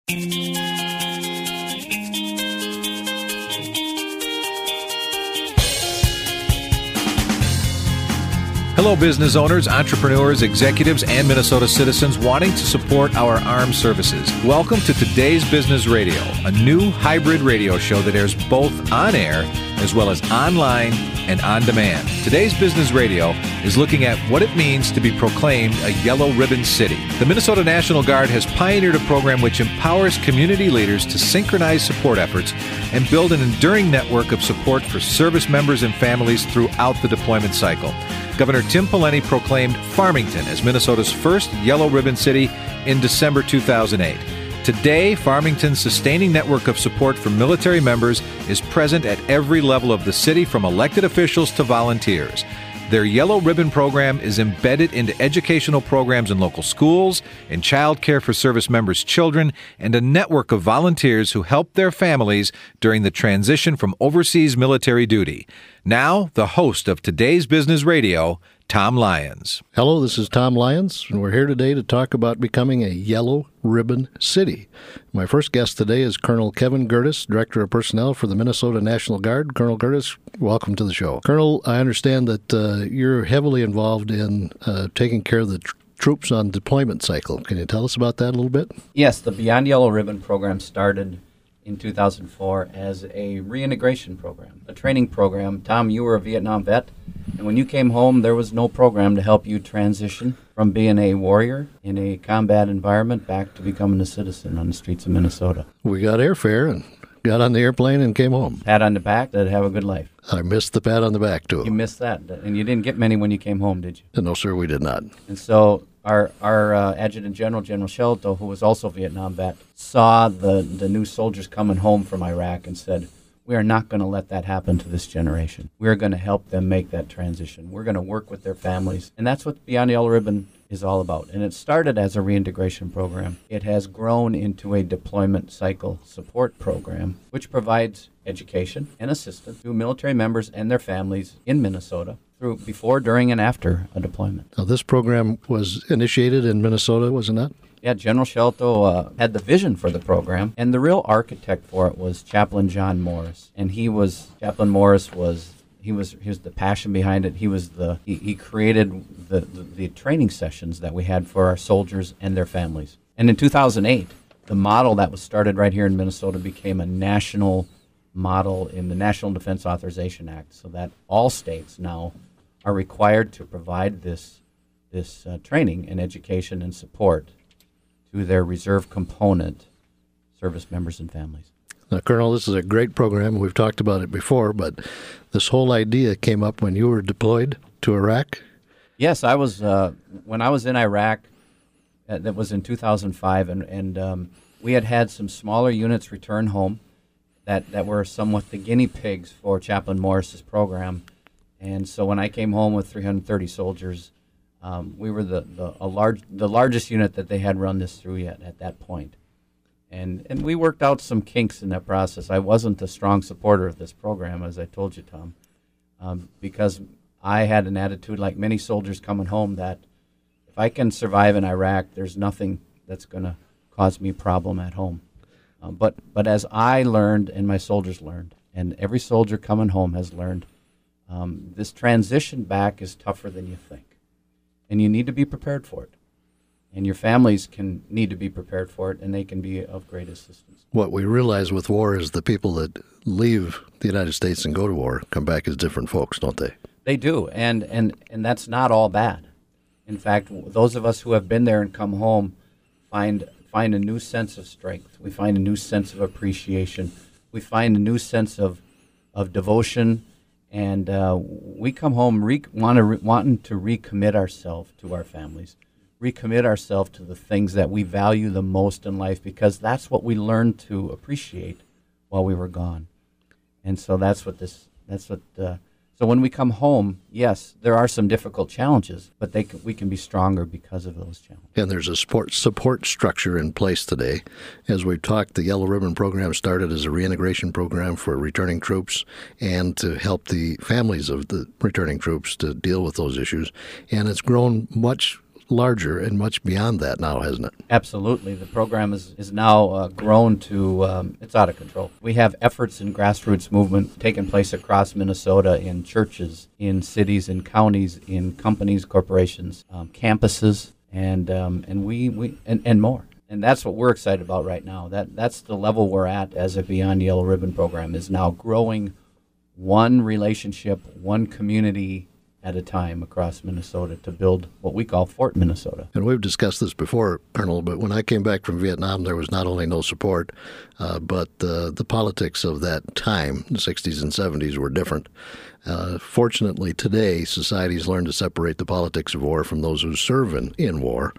Hello, business owners, entrepreneurs, executives, and Minnesota citizens wanting to support our armed services. Welcome to Today's Business Radio, a new hybrid radio show that airs both on air as well as online and on demand. Today's Business Radio is looking at what it means to be proclaimed a yellow ribbon city. The Minnesota National Guard has pioneered a program which empowers community leaders to synchronize support efforts and build an enduring network of support for service members and families throughout the deployment cycle. Governor Tim Pawlenty proclaimed Farmington as Minnesota's first yellow ribbon city in December 2008. Today, Farmington's sustaining network of support for military members is present at every level of the city, from elected officials to volunteers. Their Yellow Ribbon program is embedded into educational programs in local schools, in child care for service members' children, and a network of volunteers who help their families during the transition from overseas military duty. Now, the host of Today's Business Radio, Tom Lyons. Hello, this is Tom Lyons, and we're here today to talk about becoming a yellow ribbon city. My first guest today is Colonel Kevin Gertis, Director of Personnel for the Minnesota National Guard. Colonel Gertis, welcome to the show. Colonel, I understand that you're heavily involved in taking care of the troops on deployment cycle. Can you tell us about that a little bit? Yes, the Beyond Yellow Ribbon program started in 2004 as a reintegration program, a training program. Tom, you were a Vietnam vet, and when you came home, there was no program to help you transition from being a warrior in a combat environment back to becoming a citizen on the streets of Minnesota. We got airfare and got on the airplane and came home. Pat on the back, that'd have a good life. I missed the pat on the back, too. You missed that, and you didn't get many when you came home, did you? No, sir, we did not. And so our Adjutant General, General Shelto, who was also a Vietnam vet, saw the new soldiers coming home from Iraq and said, we are not going to let that happen to this generation. We're going to help them make that transition. We're going to work with their families. And that's what Beyond Yellow Ribbon is all about. And it started as a reintegration program. It has grown into a deployment cycle support program, which provides education and assistance to military members and their families in Minnesota through before, during, and after a deployment. Now, this program was initiated in Minnesota, was it not? Yeah, General Shelto had the vision for the program, and the real architect for it was Chaplain John Morris. And Chaplain Morris was the passion behind it. He created the training sessions that we had for our soldiers and their families. And in 2008, the model that was started right here in Minnesota became a national model in the National Defense Authorization Act, so that all states now are required to provide this training and education and support to their reserve component service members and families. Now, Colonel, this is a great program. We've talked about it before, but this whole idea came up when you were deployed to Iraq? Yes, I was. When I was in Iraq, that was in 2005, and we had some smaller units return home that were somewhat the guinea pigs for Chaplain Morris's program. And so when I came home with 330 soldiers, we were the largest unit that they had run this through yet at that point. And we worked out some kinks in that process. I wasn't a strong supporter of this program, as I told you, Tom, because I had an attitude, like many soldiers coming home, that if I can survive in Iraq, there's nothing that's going to cause me a problem at home. But as I learned and my soldiers learned, and every soldier coming home has learned, this transition back is tougher than you think. And you need to be prepared for it. And your families need to be prepared for it, and they can be of great assistance. What we realize with war is the people that leave the United States and go to war come back as different folks, don't they? They do, and that's not all bad. In fact, those of us who have been there and come home find a new sense of strength. We find a new sense of appreciation. We find a new sense of devotion. And we come home wanting to recommit ourselves to our families, recommit ourselves to the things that we value the most in life, because that's what we learned to appreciate while we were gone. And so so when we come home, yes, there are some difficult challenges, but we can be stronger because of those challenges. And there's a support structure in place today. As we've talked, the Yellow Ribbon program started as a reintegration program for returning troops and to help the families of the returning troops to deal with those issues. And it's grown much larger and much beyond that now, hasn't it? Absolutely. The program is now grown to, it's out of control. We have efforts in grassroots movement taking place across Minnesota in churches, in cities, in counties, in companies, corporations, campuses, and more. And that's what we're excited about right now. That's the level we're at as a Beyond Yellow Ribbon program, is now growing one relationship, one community at a time across Minnesota to build what we call Fort Minnesota. And we've discussed this before, Colonel, but when I came back from Vietnam, there was not only no support, but the politics of that time, the 60s and 70s, were different. Fortunately, today, society's learned to separate the politics of war from those who serve in war,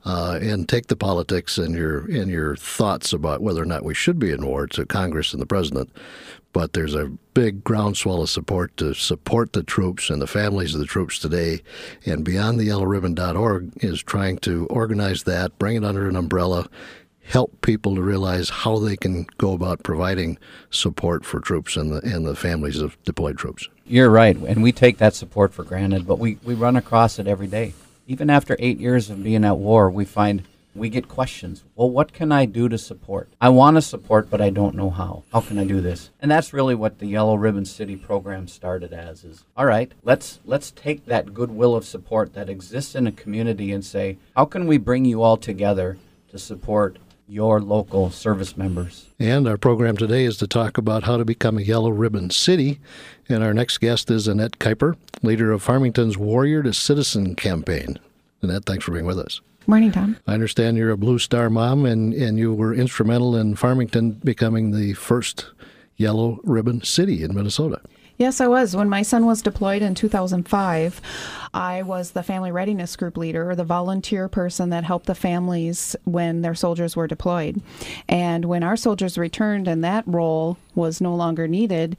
and take the politics and your thoughts about whether or not we should be in war to Congress and the President. But there's a big groundswell of support to support the troops and the families of the troops today. And BeyondTheYellowRibbon.org is trying to organize that, bring it under an umbrella, help people to realize how they can go about providing support for troops and the families of deployed troops. You're right, and we take that support for granted, but we run across it every day. Even after 8 years of being at war, we find we get questions. Well, what can I do to support? I want to support, but I don't know how. How can I do this? And that's really what the Yellow Ribbon City program started as, is, all right, let's take that goodwill of support that exists in a community and say, how can we bring you all together to support your local service members? And our program today is to talk about how to become a Yellow Ribbon City. And our next guest is Annette Kuiper, leader of Farmington's Warrior to Citizen campaign. Annette, thanks for being with us. Morning, Tom. I understand you're a Blue Star mom, and you were instrumental in Farmington becoming the first Yellow Ribbon City in Minnesota. Yes, I was. When my son was deployed in 2005, I was the family readiness group leader, or the volunteer person that helped the families when their soldiers were deployed. And when our soldiers returned and that role was no longer needed,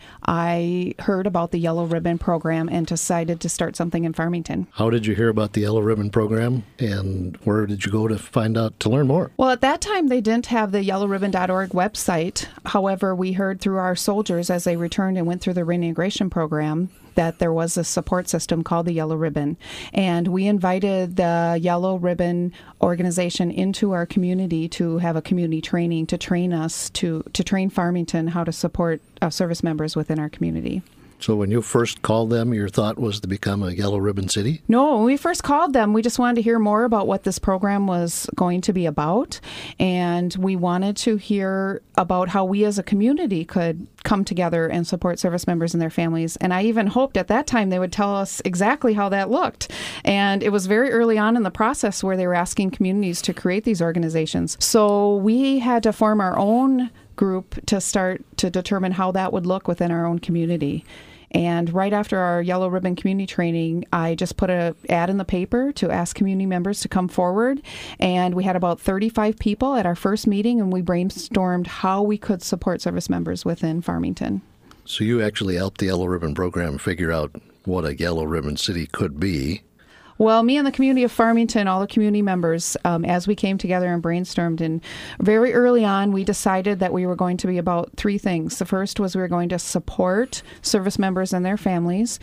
I heard about the Yellow Ribbon program and decided to start something in Farmington. How did you hear about the Yellow Ribbon program, and where did you go to find out, to learn more? Well, at that time, they didn't have the yellowribbon.org website. However, we heard through our soldiers as they returned and went through the reintegration program that there was a support system called the Yellow Ribbon. And we invited the Yellow Ribbon organization into our community to have a community training to train us, to train Farmington how to support service members within our community. So when you first called them, your thought was to become a Yellow Ribbon City? No, when we first called them, we just wanted to hear more about what this program was going to be about. And we wanted to hear about how we as a community could come together and support service members and their families. And I even hoped at that time they would tell us exactly how that looked. And it was very early on in the process where they were asking communities to create these organizations. So we had to form our own group to start to determine how that would look within our own community. And right after our Yellow Ribbon community training, I just put an ad in the paper to ask community members to come forward. And we had about 35 people at our first meeting, and we brainstormed how we could support service members within Farmington. So you actually helped the Yellow Ribbon program figure out what a Yellow Ribbon City could be. Well, me and the community of Farmington, all the community members, as we came together and brainstormed, and very early on, we decided that we were going to be about three things. The first was we were going to support service members and their families,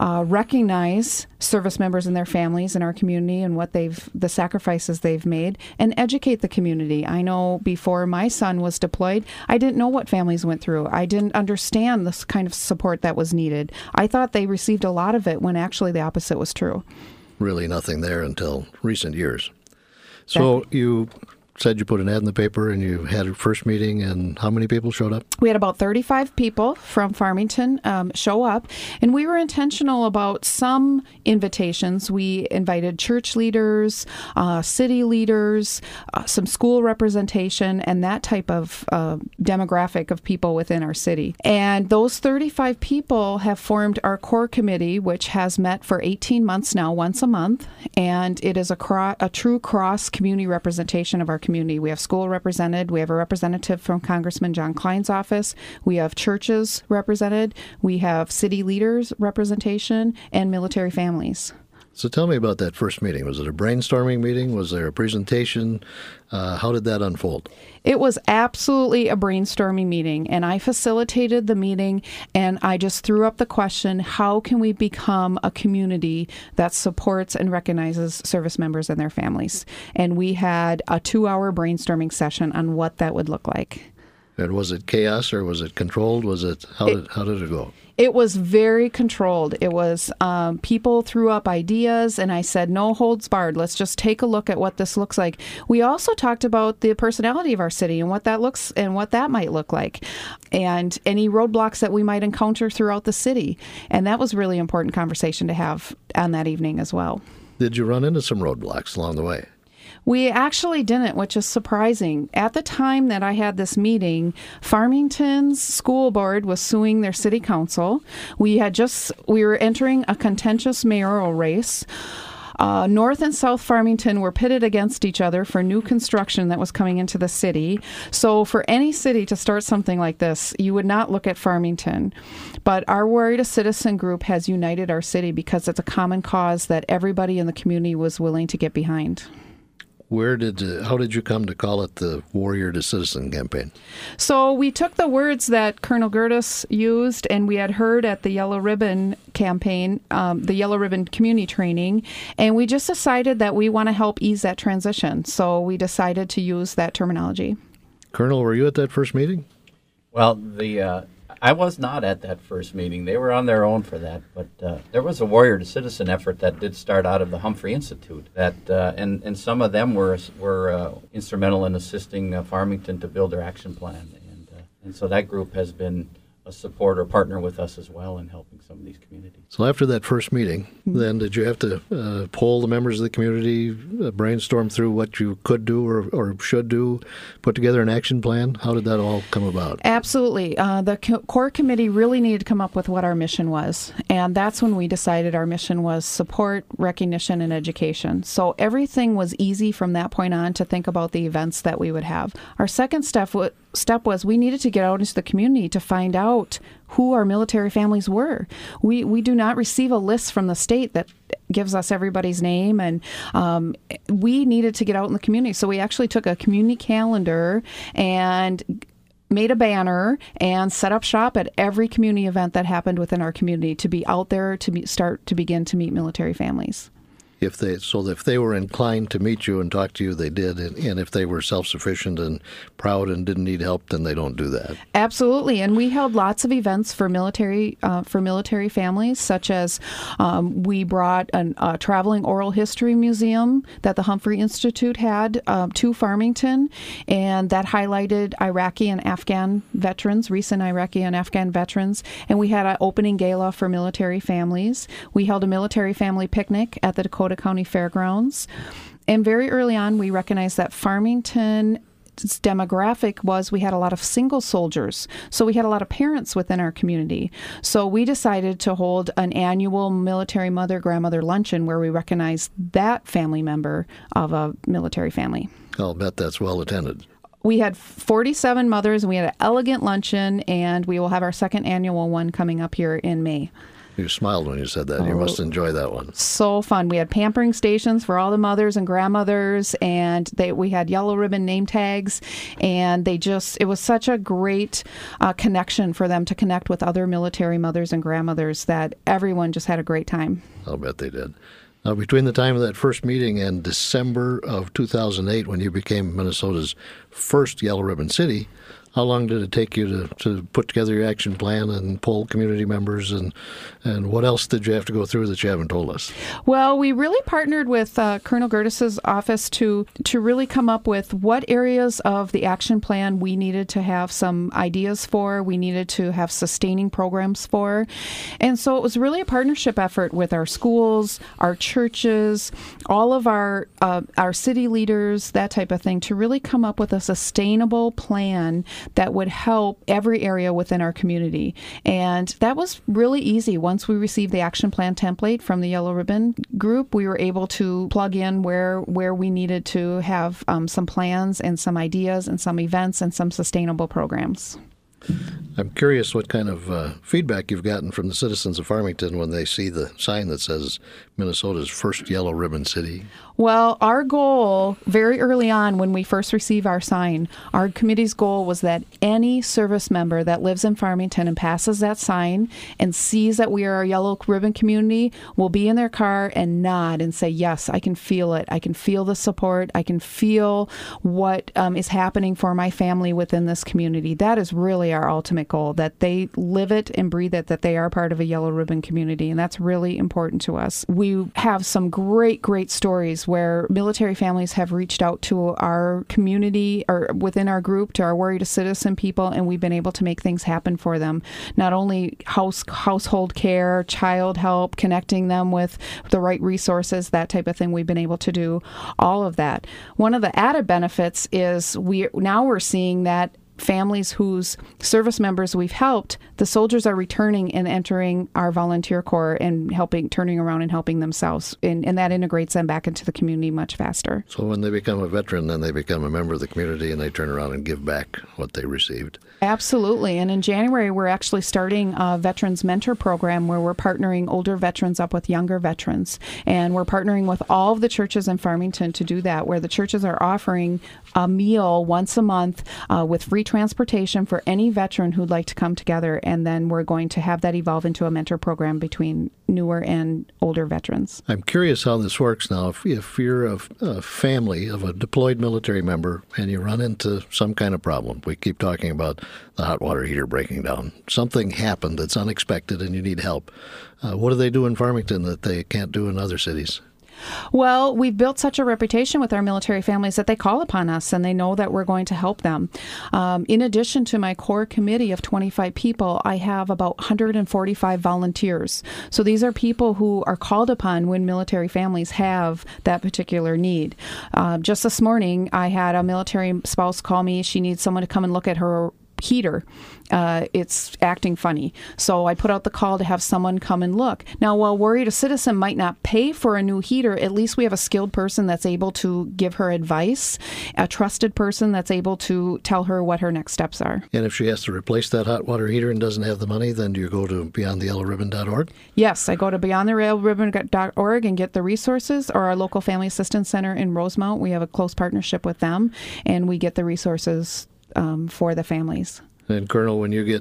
recognize service members and their families in our community and what the sacrifices they've made, and educate the community. I know before my son was deployed, I didn't know what families went through. I didn't understand this kind of support that was needed. I thought they received a lot of it when actually the opposite was true. Really nothing there until recent years. So you said you put an ad in the paper and you had a first meeting, and how many people showed up? We had about 35 people from Farmington show up, and we were intentional about some invitations. We invited church leaders, city leaders, some school representation, and that type of demographic of people within our city. And those 35 people have formed our core committee, which has met for 18 months now, once a month, and it is a true cross-community representation of our community. We have school represented. We have a representative from Congressman John Klein's office. We have churches represented. We have city leaders representation and military families. So tell me about that first meeting. Was it a brainstorming meeting? Was there a presentation? How did that unfold? It was absolutely a brainstorming meeting, and I facilitated the meeting, and I just threw up the question, how can we become a community that supports and recognizes service members and their families? And we had a 2-hour brainstorming session on what that would look like. And was it chaos or was it controlled? How did it go? It was very controlled. It was people threw up ideas, and I said, no holds barred. Let's just take a look at what this looks like. We also talked about the personality of our city and what that looks and what that might look like, and any roadblocks that we might encounter throughout the city. And that was a really important conversation to have on that evening as well. Did you run into some roadblocks along the way? We actually didn't, which is surprising. At the time that I had this meeting, Farmington's school board was suing their city council. We were entering a contentious mayoral race. North and South Farmington were pitted against each other for new construction that was coming into the city. So for any city to start something like this, you would not look at Farmington. But our Warrior to Citizen group has united our city because it's a common cause that everybody in the community was willing to get behind. How did you come to call it the Warrior to Citizen campaign? So we took the words that Colonel Gerdes used and we had heard at the Yellow Ribbon campaign, the Yellow Ribbon community training, and we just decided that we want to help ease that transition. So we decided to use that terminology. Colonel, were you at that first meeting? Well, I was not at that first meeting. They were on their own for that, but there was a Warrior to Citizen effort that did start out of the Humphrey Institute. And some of them were instrumental in assisting Farmington to build their action plan, and so that group has been a support or partner with us as well in helping some of these communities. So after that first meeting, then did you have to poll the members of the community, brainstorm through what you could do or should do, put together an action plan? How did that all come about? Absolutely. The core committee really needed to come up with what our mission was, and that's when we decided our mission was support, recognition, and education. So everything was easy from that point on to think about the events that we would have. Our second step was we needed to get out into the community to find out who our military families were. We do not receive a list from the state that gives us everybody's name, and we needed to get out in the community. So we actually took a community calendar and made a banner and set up shop at every community event that happened within our community to be out there to begin to meet military families. If they were inclined to meet you and talk to you, they did. And if they were self-sufficient and proud and didn't need help, then they don't do that. Absolutely. And we held lots of events for military families, such as we brought a traveling oral history museum that the Humphrey Institute had to Farmington, and that highlighted Iraqi and Afghan veterans, recent Iraqi and Afghan veterans. And we had an opening gala for military families. We held a military family picnic at the Dakota County Fairgrounds. And very early on, we recognized that Farmington's demographic was we had a lot of single soldiers. So we had a lot of parents within our community. So we decided to hold an annual military mother-grandmother luncheon where we recognized that family member of a military family. I'll bet that's well attended. We had 47 mothers, and we had an elegant luncheon, and we will have our second annual one coming up here in May. You smiled when you said that. You must enjoy that one. So fun. We had pampering stations for all the mothers and grandmothers, and we had yellow ribbon name tags, and it was such a great connection for them to connect with other military mothers and grandmothers that everyone just had a great time. I'll bet they did. Now, between the time of that first meeting and December of 2008, when you became Minnesota's first Yellow Ribbon City, how long did it take you to put together your action plan and poll community members, and what else did you have to go through that you haven't told us? Well, we really partnered with Colonel Gerdes' office to really come up with what areas of the action plan we needed to have some ideas for, we needed to have sustaining programs for. And so it was really a partnership effort with our schools, our churches, all of our city leaders, that type of thing, to really come up with a sustainable plan that would help every area within our community. And that was really easy. Once we received the action plan template from the Yellow Ribbon group, we were able to plug in where we needed to have some plans and some ideas and some events and some sustainable programs. I'm curious what kind of feedback you've gotten from the citizens of Farmington when they see the sign that says Minnesota's first yellow ribbon city. Well, our goal very early on when we first received our sign, our committee's goal was that any service member that lives in Farmington and passes that sign and sees that we are a yellow ribbon community will be in their car and nod and say, yes, I can feel it. I can feel the support. I can feel what is happening for my family within this community. That is really our ultimate goal, that they live it and breathe it, that they are part of a yellow ribbon community. And that's really important to us. We have some great stories where military families have reached out to our community or within our group, to our Warrior to Citizen people, and we've been able to make things happen for them. Not only household care, child help, connecting them with the right resources, that type of thing we've been able to do, all of that. One of the added benefits is we're seeing that families whose service members we've helped, the soldiers are returning and entering our volunteer corps and turning around and helping themselves. And that integrates them back into the community much faster. So when they become a veteran, then they become a member of the community and they turn around and give back what they received. Absolutely. And in January, we're actually starting a Veterans Mentor Program where we're partnering older veterans up with younger veterans. And we're partnering with all of the churches in Farmington to do that, where the churches are offering a meal once a month with free transportation for any veteran who'd like to come together. And then we're going to have that evolve into a mentor program between newer and older veterans. I'm curious how this works now. If you're a family of a deployed military member and you run into some kind of problem, we keep talking about the hot water heater breaking down. Something happened that's unexpected and you need help. What do they do in Farmington that they can't do in other cities? Well, we've built such a reputation with our military families that they call upon us and they know that we're going to help them. In addition to my core committee of 25 people, I have about 145 volunteers. So these are people who are called upon when military families have that particular need. Just this morning, I had a military spouse call me. She needs someone to come and look at her heater. It's acting funny. So I put out the call to have someone come and look. Now, while Warrior to Citizen might not pay for a new heater, at least we have a skilled person that's able to give her advice, a trusted person that's able to tell her what her next steps are. And if she has to replace that hot water heater and doesn't have the money, then do you go to beyondtheyellowribbon.org? Yes, I go to beyondtheyellowribbon.org and get the resources, or our local Family Assistance Center in Rosemount. We have a close partnership with them, and we get the resources for the families. And Colonel, when you get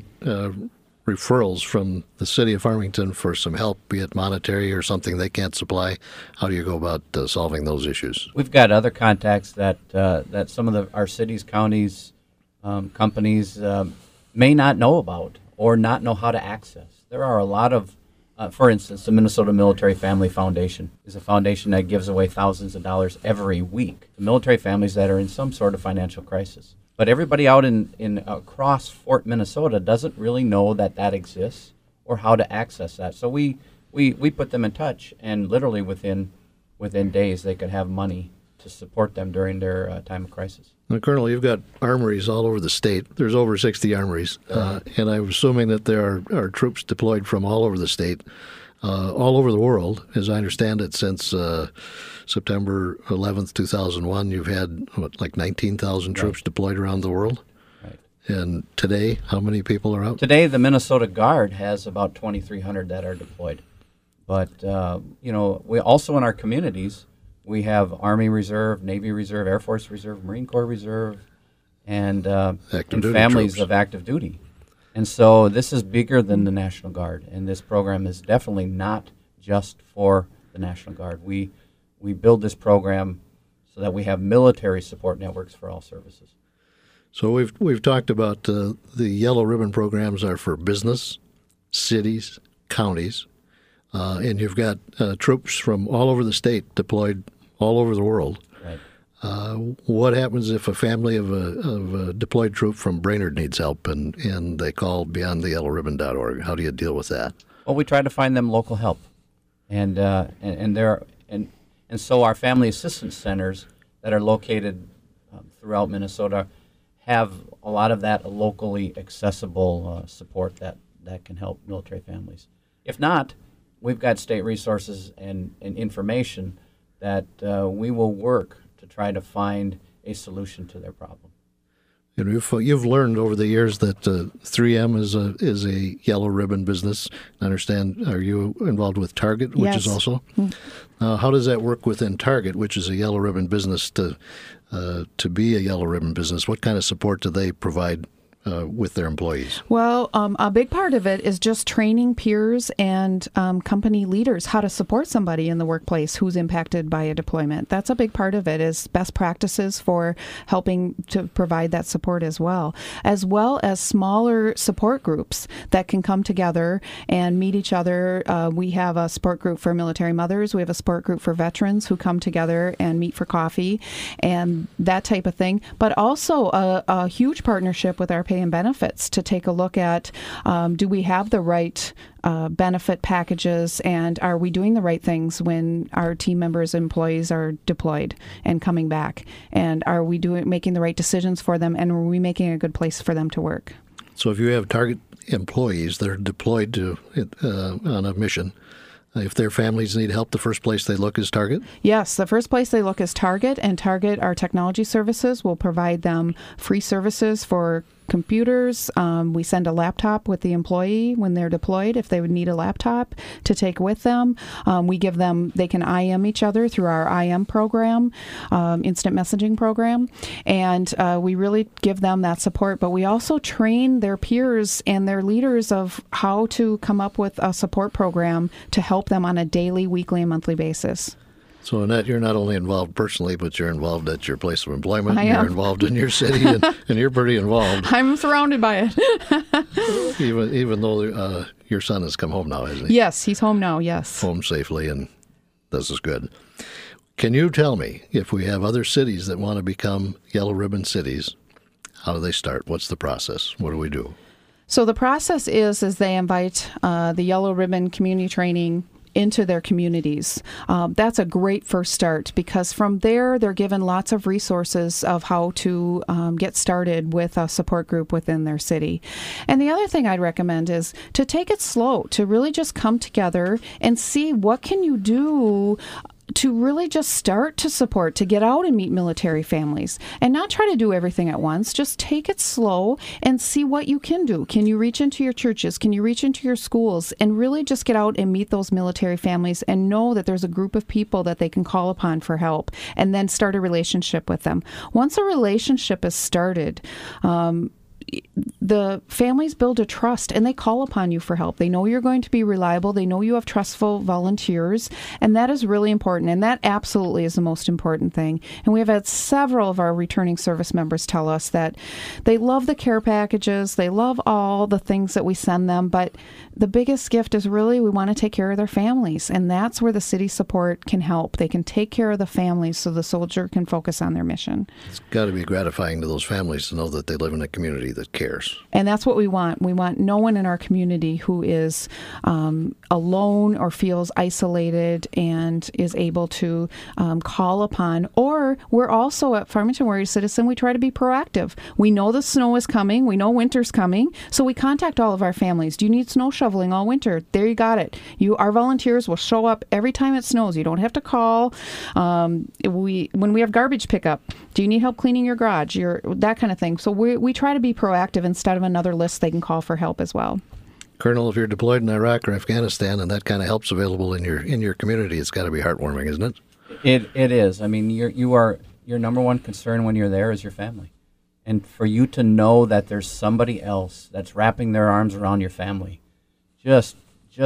referrals from the city of Farmington for some help, be it monetary or something they can't supply, how do you go about solving those issues? We've got other contacts that some of our cities, counties, companies may not know about or not know how to access. There are a lot of, for instance, the Minnesota Military Family Foundation is a foundation that gives away thousands of dollars every week to military families that are in some sort of financial crisis. But everybody out in across Fort Minnesota doesn't really know that exists or how to access that. So we put them in touch, and literally within days they could have money to support them during their time of crisis. Now, Colonel, you've got armories all over the state. There's over 60 armories, and I'm assuming that there are troops deployed from all over the state, all over the world. As I understand it, since September 11th, 2001, you've had, like 19,000 troops deployed around the world? Right. And today, how many people are out? Today, the Minnesota Guard has about 2,300 that are deployed. But, we also in our communities, we have Army Reserve, Navy Reserve, Air Force Reserve, Marine Corps Reserve, and families of active duty. And so this is bigger than the National Guard, and this program is definitely not just for the National Guard. We build this program so that we have military support networks for all services. So we've talked about the Yellow Ribbon programs are for business, cities, counties, and you've got troops from all over the state deployed all over the world. Right. What happens if a family of a deployed troop from Brainerd needs help and they call beyondtheyellowribbon.org? How do you deal with that? Well, we try to find them local help, and so our family assistance centers that are located throughout Minnesota have a lot of that locally accessible support that can help military families. If not, we've got state resources and information that we will work to try to find a solution to their problem. And you've learned over the years that 3M is a yellow ribbon business. I understand. Are you involved with Target, which is also? How does that work within Target, which is a yellow ribbon business, to be a yellow ribbon business? What kind of support do they provide with their employees? Well, a big part of it is just training peers and company leaders how to support somebody in the workplace who's impacted by a deployment. That's a big part of it, is best practices for helping to provide that support as well as smaller support groups that can come together and meet each other. We have a support group for military mothers. We have a support group for veterans who come together and meet for coffee and that type of thing. But also a huge partnership with our pay and benefits to take a look at, do we have the right benefit packages, and are we doing the right things when our team members and employees are deployed and coming back, and are we making the right decisions for them, and are we making a good place for them to work? So if you have Target employees that are deployed to on a mission, if their families need help, the first place they look is Target? Yes, the first place they look is Target, and Target, our technology services, will provide them free services for computers. We send a laptop with the employee when they're deployed if they would need a laptop to take with them. We give them, they can IM each other through our IM program, instant messaging program, and we really give them that support. But we also train their peers and their leaders of how to come up with a support program to help them on a daily, weekly, and monthly basis. So, Annette, you're not only involved personally, but you're involved at your place of employment. I am. You're involved in your city, and you're pretty involved. I'm surrounded by it. even though your son has come home now, hasn't he? Yes, he's home now, yes. Home safely, and this is good. Can you tell me, if we have other cities that want to become yellow ribbon cities, how do they start? What's the process? What do we do? So the process is they invite the Yellow Ribbon Community Training into their communities. That's a great first start, because from there they're given lots of resources of how to get started with a support group within their city. And the other thing I'd recommend is to take it slow, to really just come together and see what can you do to really just start to support, to get out and meet military families, and not try to do everything at once. Just take it slow and see what you can do. Can you reach into your churches? Can you reach into your schools? And really just get out and meet those military families and know that there's a group of people that they can call upon for help, and then start a relationship with them. Once a relationship is started, the families build a trust, and they call upon you for help. They know you're going to be reliable. They know you have trustful volunteers, and that is really important, and that absolutely is the most important thing. And we have had several of our returning service members tell us that they love the care packages, they love all the things that we send them, but the biggest gift is really we want to take care of their families, and that's where the city support can help. They can take care of the families so the soldier can focus on their mission. It's got to be gratifying to those families to know that they live in a community that cares. And that's what we want. We want no one in our community who is alone or feels isolated and is able to call upon. Or we're also at Farmington Warrior Citizen, we try to be proactive. We know the snow is coming. We know winter's coming. So we contact all of our families. Do you need snow shoveling all winter? There, you got it. Our volunteers will show up every time it snows. You don't have to call. When we have garbage pickup, do you need help cleaning your garage? That kind of thing. So we try to be proactive instead of another list they can call for help as well. Colonel, if you're deployed in Iraq or Afghanistan and that kind of help's available in your community, it's got to be heartwarming, isn't it? It is. I mean, your number one concern when you're there is your family, and for you to know that there's somebody else that's wrapping their arms around your family, just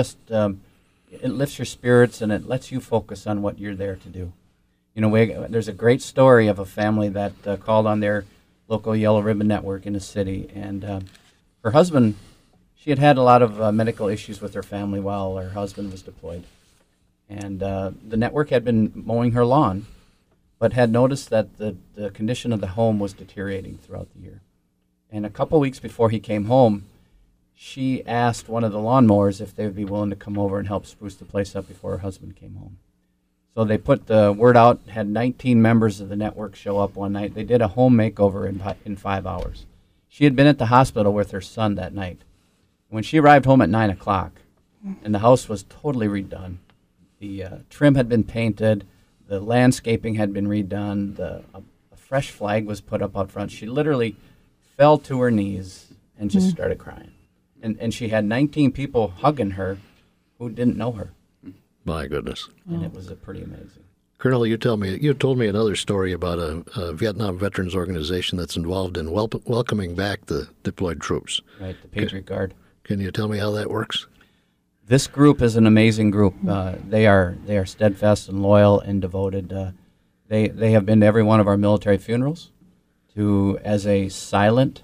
it lifts your spirits, and it lets you focus on what you're there to do. You know, there's a great story of a family that called on their local Yellow Ribbon Network in the city, and her husband, she had a lot of medical issues with her family while her husband was deployed. And the network had been mowing her lawn, but had noticed that the condition of the home was deteriorating throughout the year. And a couple weeks before he came home, she asked one of the lawnmowers if they would be willing to come over and help spruce the place up before her husband came home. So they put the word out, had 19 members of the network show up one night. They did a home makeover in 5 hours. She had been at the hospital with her son that night. When she arrived home at 9 o'clock, and the house was totally redone. The trim had been painted, the landscaping had been redone, a fresh flag was put up out front. She literally fell to her knees and just started crying. And she had 19 people hugging her who didn't know her. My goodness. And it was pretty amazing. Colonel, you told me another story about a Vietnam veterans organization that's involved in welcoming back the deployed troops. Right, the Patriot Guard. Can you tell me how that works? This group is an amazing group. They are steadfast and loyal and devoted. They have been to every one of our military funerals, as a silent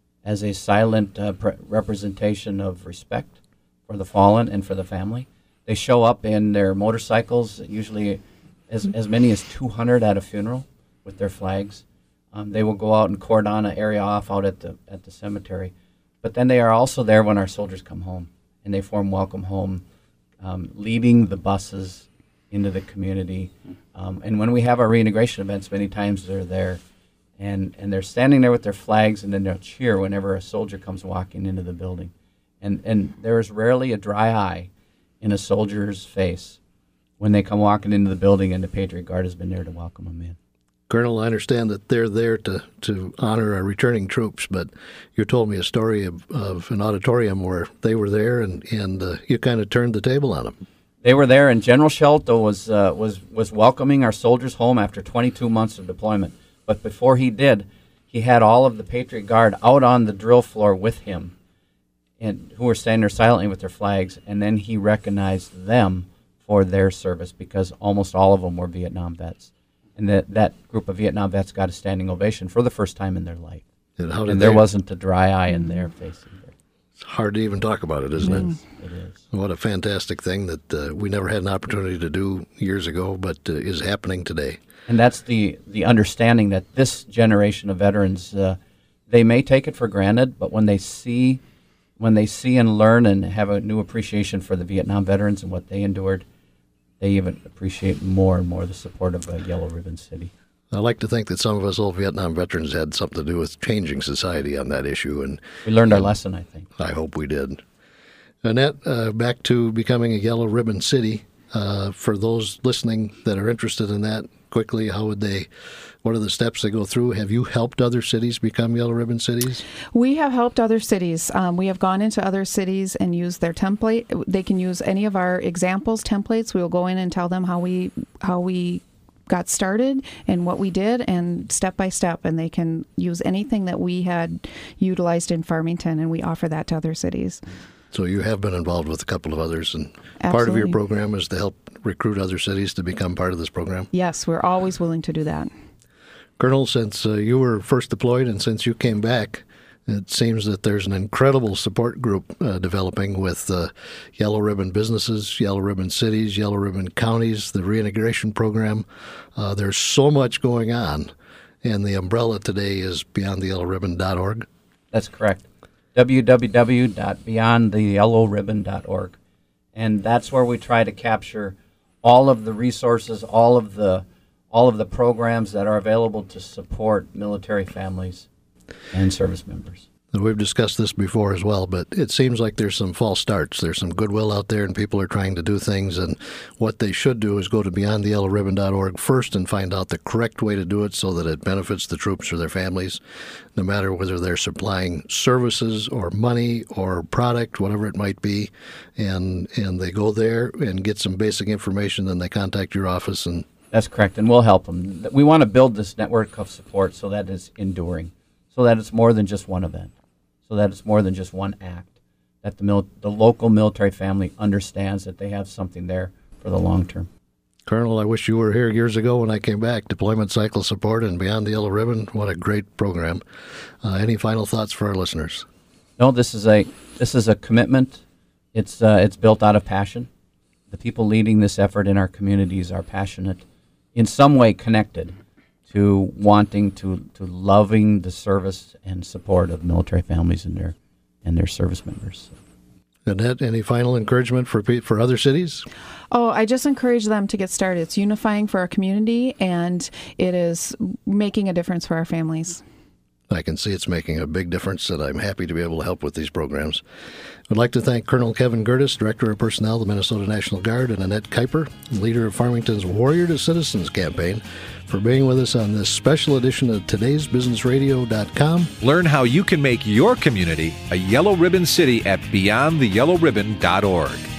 representation of respect for the fallen and for the family. They show up in their motorcycles, usually as many as 200 at a funeral with their flags. They will go out and cordon an area off out at the cemetery. But then they are also there when our soldiers come home, and they form Welcome Home, leading the buses into the community. And when we have our reintegration events, many times they're there, and they're standing there with their flags, and then they'll cheer whenever a soldier comes walking into the building. And there is rarely a dry eye in a soldier's face when they come walking into the building and the Patriot Guard has been there to welcome them in. Colonel, I understand that they're there to honor our returning troops, but you told me a story of an auditorium where they were there and you kind of turned the table on them. They were there, and General Shelto was welcoming our soldiers home after 22 months of deployment. But before he did, he had all of the Patriot Guard out on the drill floor with him, and who were standing there silently with their flags, and then he recognized them for their service because almost all of them were Vietnam vets. And that group of Vietnam vets got a standing ovation for the first time in their life. And there wasn't a dry eye in their face either. It's hard to even talk about it, isn't it? It is. What a fantastic thing that we never had an opportunity to do years ago, but is happening today. And that's the understanding that this generation of veterans, they may take it for granted, but when they see and learn and have a new appreciation for the Vietnam veterans and what they endured, they even appreciate more and more the support of Yellow Ribbon City. I like to think that some of us old Vietnam veterans had something to do with changing society on that issue. And we learned our lesson, I think. I hope we did. Annette, back to becoming a Yellow Ribbon City. For those listening that are interested in that, quickly, what are the steps they go through? Have you helped other cities become Yellow Ribbon cities? We have helped other cities. We have gone into other cities and used their template. They can use any of our examples, templates. We will go in and tell them how we got started and what we did, and step by step, and they can use anything that we had utilized in Farmington, and we offer that to other cities. So you have been involved with a couple of others, and Absolutely. Part of your program is to help recruit other cities to become part of this program? Yes, we're always willing to do that. Colonel, since you were first deployed and since you came back, it seems that there's an incredible support group developing with Yellow Ribbon businesses, Yellow Ribbon cities, Yellow Ribbon counties, the reintegration program. There's so much going on, and the umbrella today is beyondtheyellowribbon.org. That's correct. www.beyondtheyellowribbon.org. And that's where we try to capture all of the resources, all of the programs that are available to support military families and service members. And we've discussed this before as well, but it seems like there's some false starts. There's some goodwill out there, and people are trying to do things, and what they should do is go to beyondtheyellowribbon.org first and find out the correct way to do it so that it benefits the troops or their families, no matter whether they're supplying services or money or product, whatever it might be, and they go there and get some basic information, then they contact your office. And that's correct, and we'll help them. We want to build this network of support so that it's enduring, so that it's more than just one event, so that it's more than just one act, that the local military family understands that they have something there for the long term. Colonel, I wish you were here years ago when I came back. Deployment Cycle Support and Beyond the Yellow Ribbon, what a great program. Any final thoughts for our listeners? No, this is a commitment. It's built out of passion. The people leading this effort in our communities are passionate, in some way connected to wanting to loving the service and support of military families and their service members. Annette, any final encouragement for other cities? Oh, I just encourage them to get started. It's unifying for our community, and it is making a difference for our families. I can see it's making a big difference, and I'm happy to be able to help with these programs. I'd like to thank Colonel Kevin Gerdes, Director of Personnel of the Minnesota National Guard, and Annette Kuiper, leader of Farmington's Warrior to Citizens campaign, for being with us on this special edition of Today'sBusinessRadio.com. Learn how you can make your community a yellow ribbon city at BeyondTheYellowRibbon.org.